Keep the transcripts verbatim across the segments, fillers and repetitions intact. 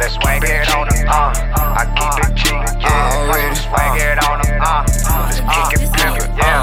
that swag it on them, uh. I keep it cheap, yeah. Already swag it on them, uh. Let's kick it, pimp it, yeah,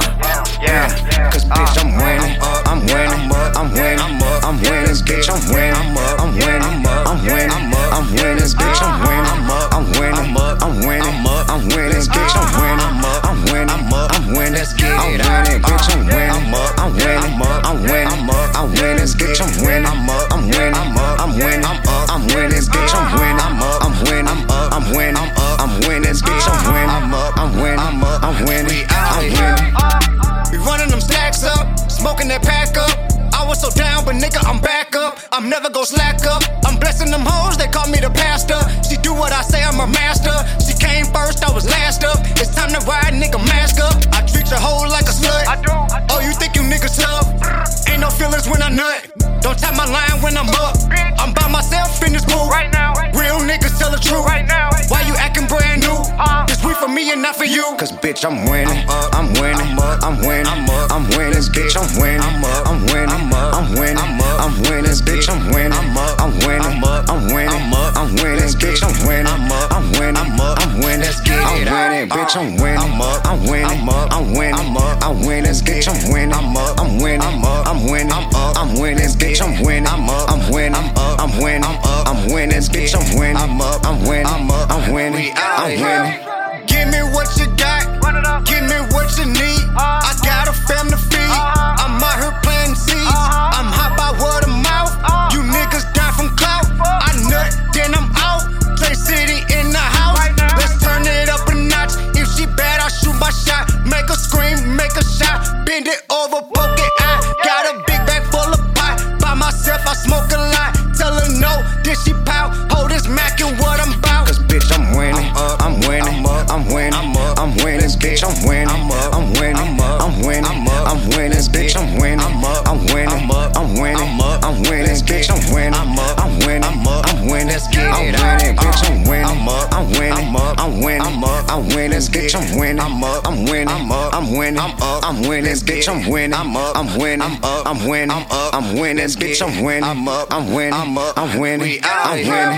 yeah. Cause bitch, I'm winning, I'm winning, I'm winning, I'm winning, bitch, I'm winning, I'm winning, I'm winning, I'm winning, bitch, I'm winning, I'm winning, I'm winning, I'm winning, bitch, I'm winning, I'm winning, I'm winning, let's get it, I'm winning, bitch, I'm winning, I'm winning, I'm winning, I'm winning, bitch, I'm winning, I'm winning, I'm winning, I'm winning, bitch, I'm winning, I'm winning, I'm winning, I'm winning, bitch, I'm winning, I'm winning, I'm winning, I'm winning. We running them stacks up, smoking that pack up. I was so down, but nigga, I'm back up. I'm never gon' slack up. I'm blessing them hoes, they call me the pastor. She do what I say, I'm her master. She came first, I was last up. It's time to ride, nigga, mask up. I treat your hoe like a slut. I do. Oh, you think you niggas tough? Ain't no feelings when I nut. Don't tap my line when I'm up. I'm by myself in this booth. Right now. Real niggas tell the truth. Right now. Why you acting brand new? Uh. This weed for me and not for you. Cause bitch, I'm winning. I'm winning. I'm winning. I'm winning. Bitch, I'm winning. I'm winning. I'm winning. I'm winning. Bitch, I'm winning. I'm winning. I'm winning. I'm winning. Bitch, I'm winning. I'm winning. I'm winning. Let's get it. I'm winning. Bitch, I'm winning. I'm winning. I'm winning. I'm winning. Bitch, I'm winning. I'm winning. I'm winning. I'm winning. Bitch, I'm winning. I'm winning. I'm winning. I'm winning. Bitch, I'm winning. I'm winning. I'm winning. I'm winning. Give me what you got. Give me what you need. I got a family to feed. I'm out here planting seeds. I'm hot by word of mouth. You niggas die from clout. I nut, then I'm out. Trey City in the house. Let's turn it up a notch. If she bad, I'll shoot my shot. Make her scream, make her shot. Bend it over, poke it out. Got a big bag full of pot. By myself, I smoke a lot. Tell her no, then she pout. Hold this Mac and what I'm about. Cause bitch, I'm winning. I'm winning. I'm winning. I'm winning. Bitch, I'm winning. I'm winning. I'm winning. I'm winning. Bitch, I'm winning. I'm winning. I'm winning. I'm winning. Bitch, I'm winning. I'm winning. I'm winning. Let's get it. I'm winning. Bitch, I'm winning. I'm winning. I'm winning. I'm winning. Bitch, I'm winning. I'm winning. I'm winning. I'm winning. Bitch, I'm winning. I'm winning. I'm winning. I'm winning. Bitch, I'm winning. I'm winning. I'm winning. I'm winning.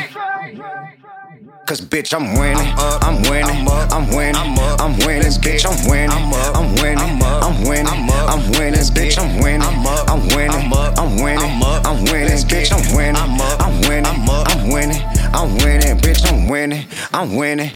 Cause bitch, I'm winning. I'm winning. I'm winning. I'm winning. Bitch, I'm winning. I'm winning. I'm winning. I'm winning. Bitch, I'm winning. I'm winning. I'm winning. I'm winning. Bitch, I'm winning. I'm winning. I'm winning. I'm winning. Bitch, I'm winning. I'm winning.